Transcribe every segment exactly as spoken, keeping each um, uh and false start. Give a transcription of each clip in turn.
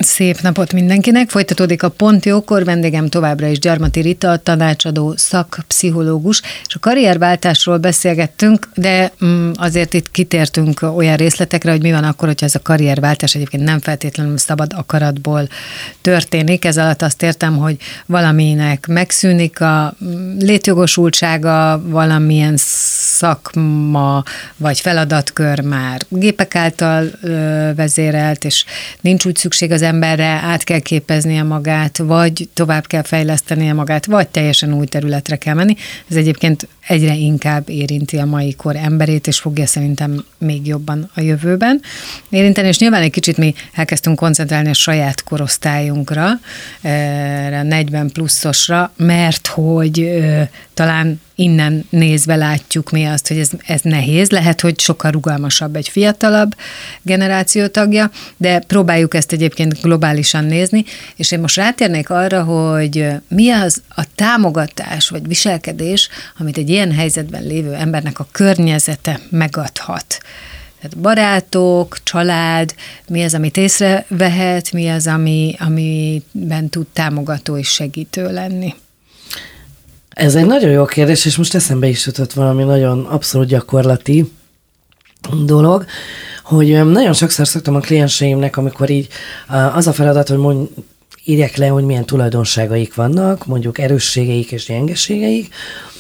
Szép napot mindenkinek! Folytatódik a Pont Jókor, vendégem továbbra is Gyarmati Rita, tanácsadó, szakpszichológus, és a karrierváltásról beszélgettünk, de azért itt kitértünk olyan részletekre, hogy mi van akkor, hogyha ez a karrierváltás egyébként nem feltétlenül szabad akaratból történik. Ez alatt azt értem, hogy valaminek megszűnik a létjogosultsága, valamilyen szakma vagy feladatkör már gépek által vezérelt, és nincs úgy szükség az emberre, át kell képeznie magát, vagy tovább kell fejlesztenie magát, vagy teljesen új területre kell menni. Ez egyébként egyre inkább érinti a mai kor emberét, és fogja szerintem még jobban a jövőben érinteni, és nyilván egy kicsit mi elkezdtünk koncentrálni a saját korosztályunkra, erre negyven pluszosra, mert hogy talán innen nézve látjuk mi azt, hogy ez, ez nehéz, lehet, hogy sokkal rugalmasabb egy fiatalabb generáció tagja, de próbáljuk ezt egyébként globálisan nézni, és én most rátérnék arra, hogy mi az a támogatás vagy viselkedés, amit egy ilyen helyzetben lévő embernek a környezete megadhat. Tehát barátok, család, mi az, amit észrevehet, mi az, ami, amiben tud támogató és segítő lenni. Ez egy nagyon jó kérdés, és most eszembe is jutott valami nagyon abszolút gyakorlati dolog, hogy nagyon sokszor szoktam a klienseimnek, amikor így az a feladat, hogy mond, írják le, hogy milyen tulajdonságaik vannak, mondjuk erősségeik és gyengeségeik,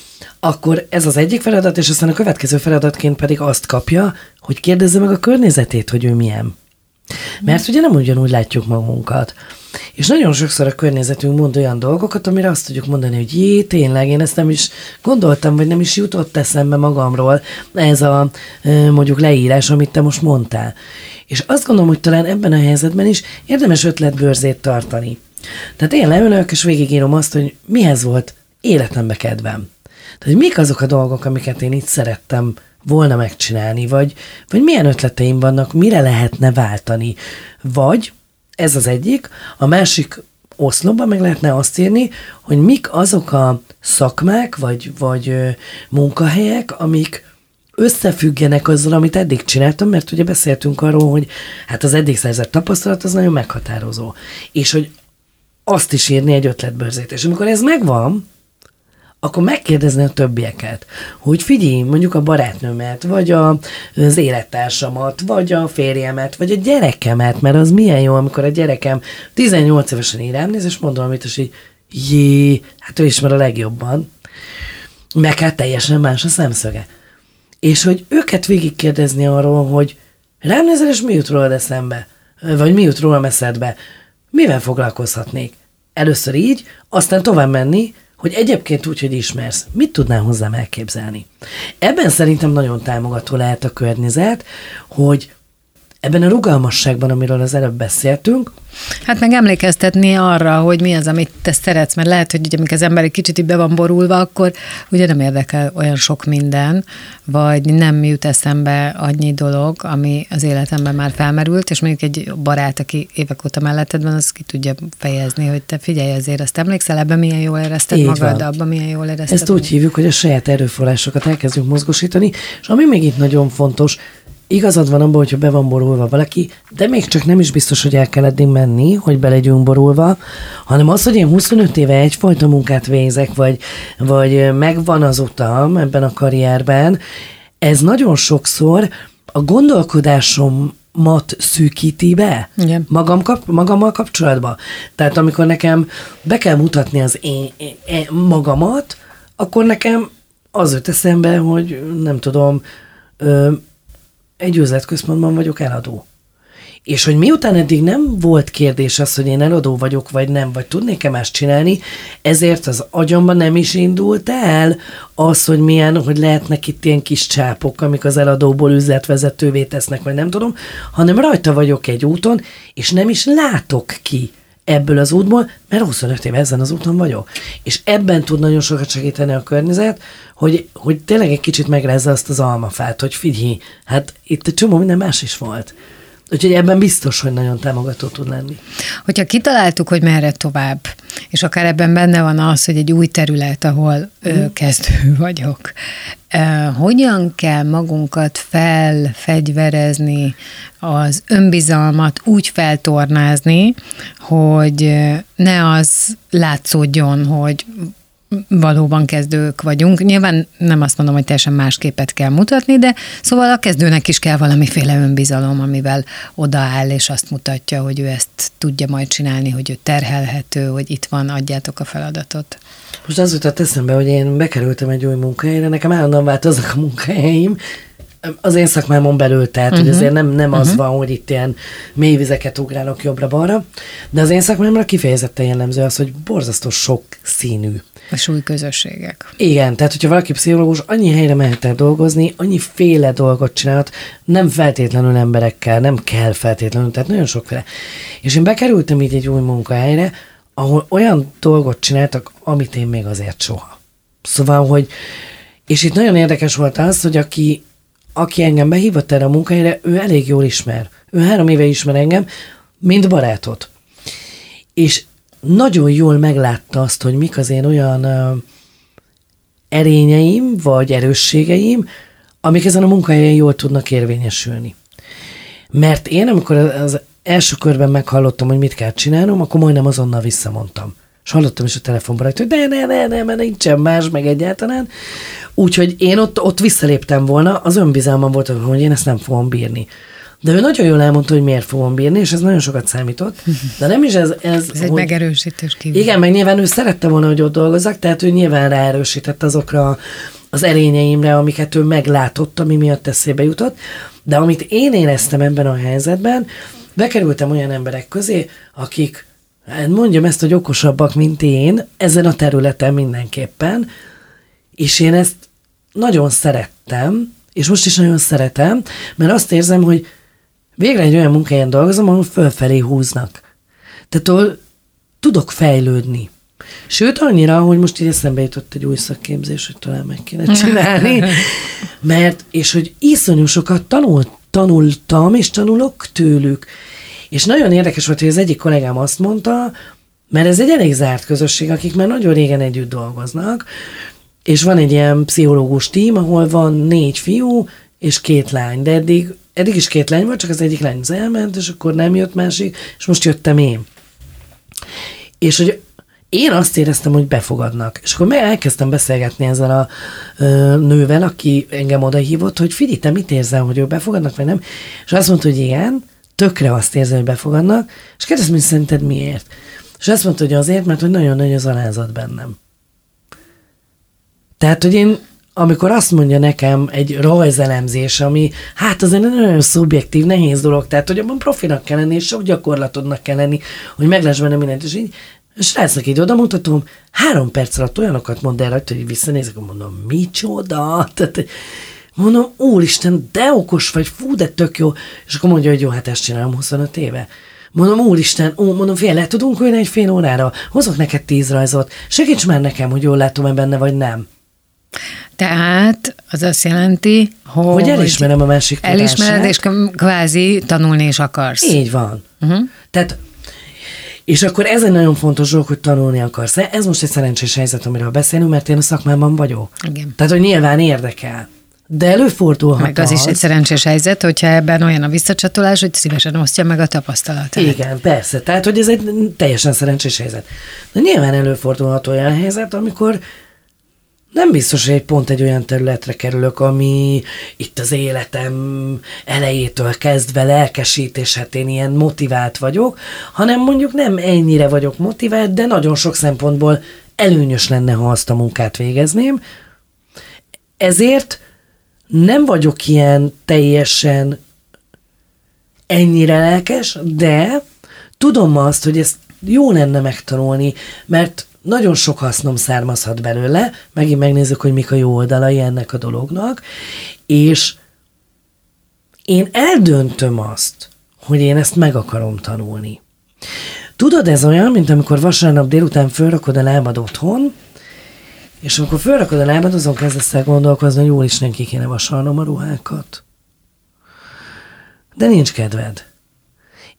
akkor ez az egyik feladat, és aztán a következő feladatként pedig azt kapja, hogy kérdezze meg a környezetét, hogy ő milyen. Mert ugye nem ugyanúgy látjuk magunkat. És nagyon sokszor a környezetünk mond olyan dolgokat, amire azt tudjuk mondani, hogy jé, tényleg, én ezt nem is gondoltam, vagy nem is jutott eszembe magamról ez a mondjuk leírás, amit te most mondtál. És azt gondolom, hogy talán ebben a helyzetben is érdemes ötletbőrzét tartani. Tehát én leülök, és végigírom azt, hogy mihez volt életembe kedvem. Tehát, hogy mik azok a dolgok, amiket én itt szerettem volna megcsinálni, vagy, vagy milyen ötleteim vannak, mire lehetne váltani. Vagy, ez az egyik, a másik oszlopban meg lehetne azt írni, hogy mik azok a szakmák, vagy, vagy munkahelyek, amik összefüggenek azzal, amit eddig csináltam, mert ugye beszéltünk arról, hogy hát az eddig szerzett tapasztalat az nagyon meghatározó. És hogy azt is írni egy ötletbörzét. És amikor ez megvan, akkor megkérdezni a többieket, hogy figyelj, mondjuk a barátnőmet, vagy a, az élettársamat, vagy a férjemet, vagy a gyerekemet, mert az milyen jó, amikor a gyerekem tizennyolc évesen így rám néz, és mondom, amit is így, jé, hát ő ismer a legjobban, meg hát teljesen más a szemszöge. És hogy őket végigkérdezni arról, hogy rám nézel, és mi jut rólad eszembe, vagy mi jut rólam eszedbe, mivel foglalkozhatnék. Először így, aztán tovább menni, hogy egyébként úgy, hogy ismersz, mit tudnál hozzám elképzelni. Ebben szerintem nagyon támogató lehet a környezet, hogy ebben a rugalmasságban, amiről az előbb beszéltünk. Hát meg emlékeztetni arra, hogy mi az, amit te szeretsz, mert lehet, hogy ugye, amikor az ember egy kicsit így be van borulva, akkor ugye nem érdekel olyan sok minden, vagy nem jut eszembe annyi dolog, ami az életemben már felmerült, és mondjuk egy barát, aki évek óta melletted van, az ki tudja fejezni, hogy te figyelj, azért azt emlékszel, ebben milyen jól érezted így magad, van. Abban milyen jól érezted. Ezt úgy hívjuk, hogy a saját erőforrásokat elkezdjük mozgósítani, és ami még itt nagyon fontos, igazad van abban, hogyha be van borulva valaki, de még csak nem is biztos, hogy el kell eddig menni, hogy be legyünk borulva, hanem az, hogy én huszonöt éve egyfajta munkát végzek, vagy, vagy megvan az utam ebben a karrierben, ez nagyon sokszor a gondolkodásomat szűkíti be igen. Magam kap, magammal kapcsolatban. Tehát amikor nekem be kell mutatni az én, én, én magamat, akkor nekem az jut eszembe, hogy nem tudom, ö, egy üzletközpontban vagyok eladó. És hogy miután eddig nem volt kérdés az, hogy én eladó vagyok, vagy nem, vagy tudnék-e más csinálni, ezért az agyamban nem is indult el az, hogy milyen, hogy lehetnek itt ilyen kis csápok, amik az eladóból üzletvezetővé tesznek, vagy nem tudom, hanem rajta vagyok egy úton, és nem is látok ki ebből az útból, mert huszonöt éve ezen az úton vagyok. És ebben tud nagyon sokat segíteni a környezet, hogy, hogy tényleg egy kicsit megrázza azt az almafát, hogy figyelj, hát itt egy csomó minden más is volt. Úgyhogy ebben biztos, hogy nagyon támogató tud lenni. Hogyha kitaláltuk, hogy merre tovább, és akár ebben benne van az, hogy egy új terület, ahol mm. kezdő vagyok, hogyan kell magunkat felfegyverezni, az önbizalmat úgy feltornázni, hogy ne az látszódjon, hogy valóban kezdők vagyunk. Nyilván nem azt mondom, hogy teljesen más képet kell mutatni, de szóval a kezdőnek is kell valamiféle önbizalom, amivel odaáll, és azt mutatja, hogy ő ezt tudja majd csinálni, hogy ő terhelhető, hogy itt van, adjátok a feladatot. Most az jutott eszembe, hogy én bekerültem egy új munkahelyre, nekem állandóan változnak a munkahelyeim, az én szakmámon belül, tehát, uh-huh. hogy azért nem, nem uh-huh. az van, hogy itt ilyen mély vizeket ugrálok jobbra-balra, de az én szakmámra kifejezetten jellemző az, hogy borzasztó sok színű. A súly közösségek. Igen, tehát hogyha valaki pszichológus, annyi helyre mehet el dolgozni, annyi féle dolgot csinálhat, nem feltétlenül emberekkel, nem kell feltétlenül, tehát nagyon sokféle. És én bekerültem így egy új munkahelyre, ahol olyan dolgot csináltak, amit én még azért soha. Szóval, hogy, és itt nagyon érdekes volt az, hogy aki, aki engem behívott erre a munkahelyre, ő elég jól ismer. Ő három éve ismer engem, mint barátot. És nagyon jól meglátta azt, hogy mik az én olyan uh, erényeim, vagy erősségeim, amik ezen a munkahelyen jól tudnak érvényesülni. Mert én, amikor az első körben meghallottam, hogy mit kell csinálnom, akkor majdnem azonnal visszamondtam. És hallottam is a telefonban, hogy de ne, ne, ne, ne, nincsen más, meg egyáltalán. Úgyhogy én ott, ott visszaléptem volna, az önbizalmam volt, hogy én ezt nem fogom bírni. De ő nagyon jól elmondta, hogy miért fogom bírni, és ez nagyon sokat számított. De nem is ez... Ez, ez egy hogy, megerősítős kívül. Igen, meg nyilván ő szerette volna, hogy ott dolgozzak, tehát ő nyilván ráerősített azokra az erényeimre, amiket ő meglátott, ami miatt eszébe jutott. De amit én éreztem ebben a helyzetben, bekerültem olyan emberek közé, akik, mondjam ezt, hogy okosabbak, mint én, ezen a területen mindenképpen, és én ezt nagyon szerettem, és most is nagyon szeretem, mert azt érzem, hogy végre egy olyan munkahelyen dolgozom, ahol fölfelé húznak. Tehát ahol tudok fejlődni. Sőt, annyira, hogy most így eszembe jutott egy új szakképzés, hogy talán meg kéne csinálni, mert, és hogy iszonyú sokat tanult, tanultam, és tanulok tőlük. És nagyon érdekes volt, hogy az egyik kollégám azt mondta, mert ez egy elég zárt közösség, akik már nagyon régen együtt dolgoznak, és van egy ilyen pszichológus tím, ahol van négy fiú és két lány, de eddig, eddig is két lány volt, csak az egyik lány az elment, és akkor nem jött másik, és most jöttem én. És hogy én azt éreztem, hogy befogadnak. És akkor meg elkezdtem beszélgetni ezzel a ö, nővel, aki engem odahívott, hogy figyelj, te mit érzel, hogy ők befogadnak, vagy nem? És azt mondta, hogy igen, tökre azt érzem, hogy befogadnak, és kérdeztem, hogy szerinted miért? És azt mondta, hogy azért, mert hogy nagyon nagy az alázat bennem. Tehát, hogy én, amikor azt mondja nekem egy rajzelemzés, ami hát azért nagyon szubjektív, nehéz dolog, tehát, hogy abban profinak kell lenni, és sok gyakorlatodnak kell lenni, hogy meglásd benne mindent, és így, és srácnak így oda mutatom, három perc alatt olyanokat mond el rajta, hogy visszanézek, mondom, micsoda? Tehát, mondom, úristen, de okos vagy, fú, de tök jó. És akkor mondja, hogy jó, hát ezt csinálom huszonöt éve. Mondom, úristen, ó, mondom, fél, le tudunk ülni egy fél órára? Hozok neked tíz rajzot. Segíts már nekem, hogy jól látom-e benne, vagy nem. Tehát az azt jelenti, hogy... Hogy elismerem a másik tudását. Elismered, és kvázi tanulni is akarsz. Így van. Uh-huh. Tehát, és akkor ez egy nagyon fontos dolog, hogy tanulni akarsz. Ez most egy szerencsés helyzet, amiről beszélünk, mert én a szakmában vagyok. Igen. Tehát, hogy nyilván érdekel. De előfordulhat meg az, az is egy szerencsés helyzet, hogyha ebben olyan a visszacsatolás, hogy szívesen osztja meg a tapasztalatát. Igen, persze. Tehát, hogy ez egy teljesen szerencsés helyzet. De nyilván előfordulhat olyan helyzet, amikor nem biztos, hogy pont egy olyan területre kerülök, ami itt az életem elejétől kezdve lelkesít, és hát én ilyen motivált vagyok, hanem mondjuk nem ennyire vagyok motivált, de nagyon sok szempontból előnyös lenne, ha azt a munkát végezném. Ezért nem vagyok ilyen teljesen ennyire lelkes, de tudom azt, hogy ezt jó lenne megtanulni, mert nagyon sok hasznom származhat belőle, megint megnézzük, hogy mik a jó oldalai ennek a dolognak, és én eldöntöm azt, hogy én ezt meg akarom tanulni. Tudod, ez olyan, mint amikor vasárnap délután fölrakod a lábad otthon, és amikor fölrakod a lábad, azon kezdesz el gondolkozni, hogy jól is neki kéne vasalnom a ruhákat. De nincs kedved.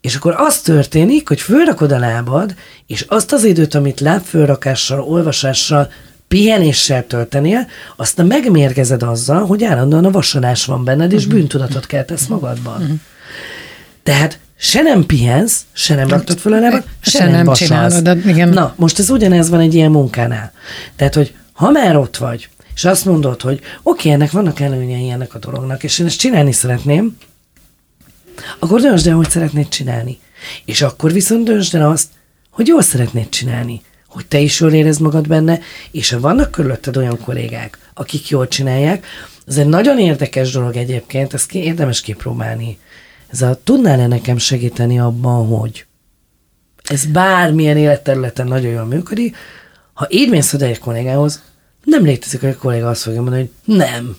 És akkor az történik, hogy fölrakod a lábad, és azt az időt, amit lábfölrakással, olvasással, pihenéssel töltenél, azt megmérgezed azzal, hogy állandóan a vasalás van benned, és bűntudatot keltesz magadban. Tehát se nem pihensz, se nem raktad föl a lábad, se, se nem, nem vasalsz. Igen. Na, most ez ugyanez van egy ilyen munkánál. Tehát, hogy ha már ott vagy, és azt mondod, hogy oké, ennek vannak előnyei ennek a dolognak, és én ezt csinálni szeretném, akkor döntsd el, hogy szeretnéd csinálni. És akkor viszont döntsd el azt, hogy jól szeretnéd csinálni, hogy te is jól érezd magad benne, és ha vannak körülötted olyan kollégák, akik jól csinálják, ez egy nagyon érdekes dolog egyébként, ezt érdemes kipróbálni. Ez a, tudnál-e nekem segíteni abban, hogy ez bármilyen életterületen nagyon jól működik, ha így mész oda egy kollégához, nem létezik, hogy a kolléga azt fogja mondani, hogy nem.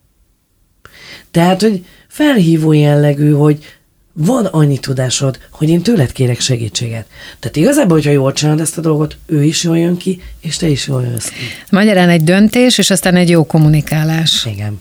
Tehát, hogy felhívó jellegű, hogy van annyi tudásod, hogy én tőled kérek segítséget. Tehát igazából, hogyha jól csinálod ezt a dolgot, ő is jól jön ki, és te is jól jössz ki. Magyarán egy döntés, és aztán egy jó kommunikálás. Igen.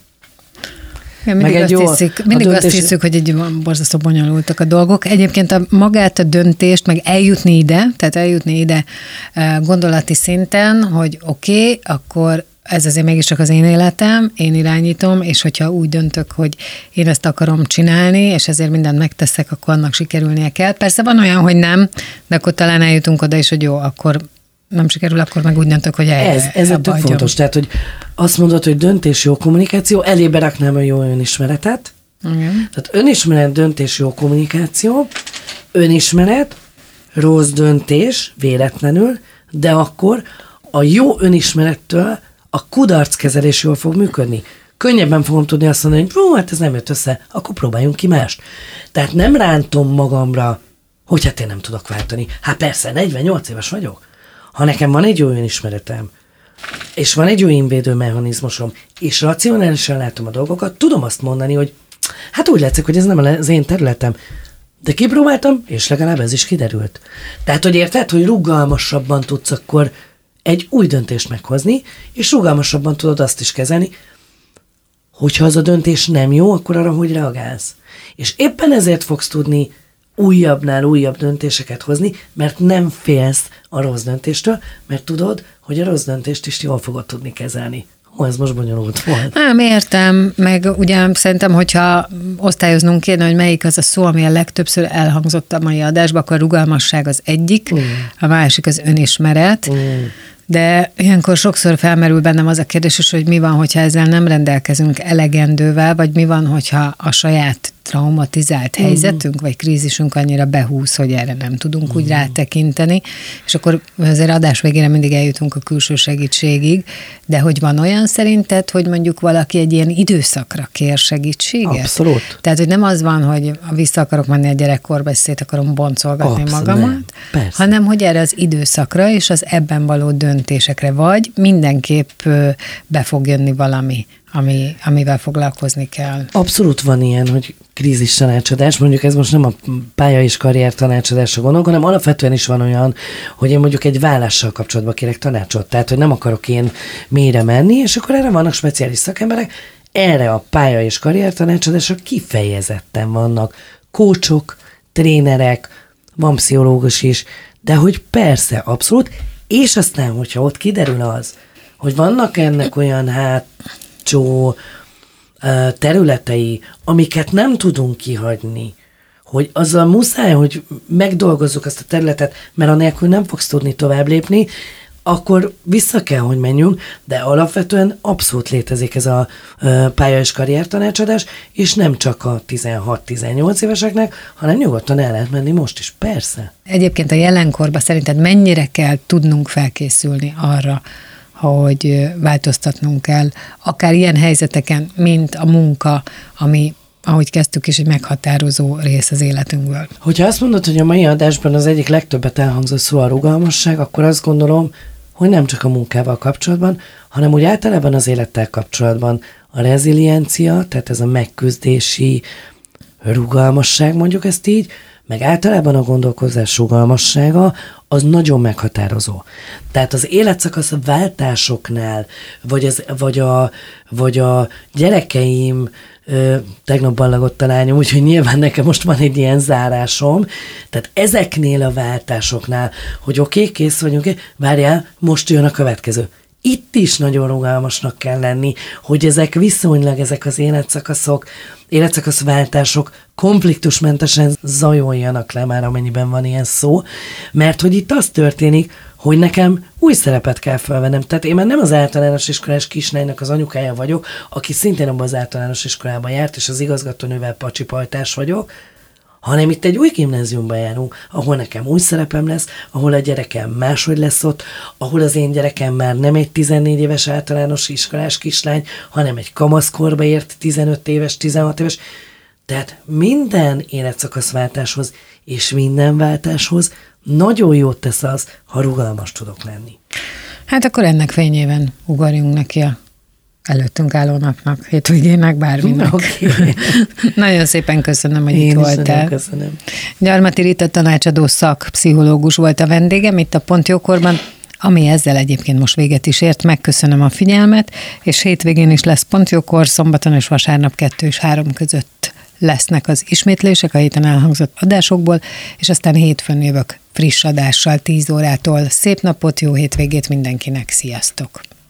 Ja, mindig azt, jó, hiszük, mindig döntés... azt hiszük, hogy egy borzasztó bonyolultak a dolgok. Egyébként a, magát a döntést, meg eljutni ide, tehát eljutni ide gondolati szinten, hogy oké, okay, akkor ez azért mégiscsak az én életem, én irányítom, és hogyha úgy döntök, hogy én ezt akarom csinálni, és ezért mindent megteszek, akkor annak sikerülnie kell. Persze van olyan, hogy nem, de akkor talán eljutunk oda is, hogy jó, akkor nem sikerül, akkor meg úgy döntök, hogy el, Ez, ez a tök fontos. Tehát, hogy azt mondod, hogy döntés, jó kommunikáció, elébe raknám a jó önismeretet. Igen. Tehát önismeret, döntés, jó kommunikáció, önismeret, rossz döntés, véletlenül, de akkor a jó önismerettől a kudarckezelés jól fog működni. Könnyebben fogom tudni azt mondani, hogy ó, hát ez nem jött össze, akkor próbáljunk ki mást. Tehát nem rántom magamra, hogy hát én nem tudok váltani. Hát persze, negyvennyolc éves vagyok. Ha nekem van egy jó önismeretem, és van egy jó invédő mechanizmusom, és racionálisan látom a dolgokat, tudom azt mondani, hogy hát úgy látszik, hogy ez nem az én területem. De kipróbáltam, és legalább ez is kiderült. Tehát, hogy érted, hogy rugalmasabban tudsz akkor egy új döntést meghozni, és rugalmasabban tudod azt is kezelni, hogyha az a döntés nem jó, akkor arra hogy reagálsz. És éppen ezért fogsz tudni újabbnál újabb döntéseket hozni, mert nem félsz a rossz döntéstől, mert tudod, hogy a rossz döntést is jól fogod tudni kezelni. Ó, ez most bonyolult volt. Nem, értem, meg ugye szerintem, hogyha osztályoznunk kéne, hogy melyik az a szó, ami a legtöbbször elhangzott a mai adásban, akkor a rugalmasság az egyik, mm. a másik az önismeret, mm. de ilyenkor sokszor felmerül bennem az a kérdés, hogy mi van, hogyha ezzel nem rendelkezünk elegendővel, vagy mi van, hogyha a saját traumatizált helyzetünk, vagy krízisünk annyira behúz, hogy erre nem tudunk mm. úgy rátekinteni, és akkor azért adás végére mindig eljutunk a külső segítségig, de hogy van olyan szerinted, hogy mondjuk valaki egy ilyen időszakra kér segítséget? Abszolút. Tehát, hogy nem az van, hogy vissza akarok menni a gyerekkorba, és szét akarom boncolgatni Abszolút. magamat, hanem hogy erre az időszakra és az ebben való döntésekre, vagy mindenképp be fog jönni valami, ami, amivel foglalkozni kell. Abszolút van ilyen, hogy krízis tanácsadás, mondjuk ez most nem a pálya és karrier tanácsadásra gondolok, hanem alapvetően is van olyan, hogy én mondjuk egy vállással kapcsolatban kérek tanácsot, tehát hogy nem akarok én mélyre menni, és akkor erre vannak speciális szakemberek, erre a pálya és karrier tanácsadásra kifejezetten vannak kócsok, trénerek, van pszichológus is, de hogy persze, abszolút, és aztán, hogyha ott kiderül az, hogy vannak ennek olyan hátsó területei, amiket nem tudunk kihagyni, hogy azzal muszáj, hogy megdolgozzuk azt a területet, mert anélkül nem fogsz tudni tovább lépni, akkor vissza kell, hogy menjünk, de alapvetően abszolút létezik ez a pálya- és karriertanácsadás, és nem csak a tizenhat-tizennyolc éveseknek, hanem nyugodtan el lehet menni most is, persze. Egyébként a jelenkorban szerinted mennyire kell tudnunk felkészülni arra, hogy változtatnunk kell, akár ilyen helyzeteken, mint a munka, ami, ahogy kezdtük is, egy meghatározó rész az életünkből. Hogyha azt mondod, hogy a mai adásban az egyik legtöbbet elhangzott szó a rugalmasság, akkor azt gondolom, hogy nem csak a munkával kapcsolatban, hanem úgy általában az élettel kapcsolatban a reziliencia, tehát ez a megküzdési rugalmasság, mondjuk ezt így, meg általában a gondolkozás rugalmassága, az nagyon meghatározó. Tehát az életszakasz váltásoknál, vagy, az, vagy, a, vagy a gyerekeim Ö, tegnap ballagott a lányom, úgyhogy nyilván nekem most van egy ilyen zárásom. Tehát ezeknél a váltásoknál, hogy oké, okay, kész vagyunk, várjál, most jön a következő. Itt is nagyon rugalmasnak kell lenni, hogy ezek viszonylag, ezek az életszakaszok, életszakaszváltások konfliktusmentesen zajoljanak le, már amennyiben van ilyen szó, mert hogy itt az történik, hogy nekem új szerepet kell felvennem. Tehát én már nem az általános iskolás kislánynak az anyukája vagyok, aki szintén abban az általános iskolában járt, és az igazgatónővel pacsipajtás vagyok, hanem itt egy új gimnáziumban járunk, ahol nekem új szerepem lesz, ahol a gyerekem máshogy lesz ott, ahol az én gyerekem már nem egy tizennégy éves általános iskolás kislány, hanem egy kamaszkorba ért tizenöt éves, tizenhat éves. Tehát minden életszakaszváltáshoz és minden váltáshoz nagyon jót tesz az, ha rugalmas tudok lenni. Hát akkor ennek fényében ugorjunk neki a előttünk álló napnak, hétvégének, bárminek. Okay. Nagyon szépen köszönöm, hogy Én itt voltál. Köszönöm. Gyarmati Rita tanácsadó szakpszichológus volt a vendégem itt a Pont Jókorban, ami ezzel egyébként most véget is ért. Megköszönöm a figyelmet, és hétvégén is lesz Pont Jókor, szombaton és vasárnap kettő és három között lesznek az ismétlések a héten elhangzott adásokból, és aztán hétfőn jövök friss adással tíz órától. Szép napot, jó hétvégét mindenkinek, sziasztok!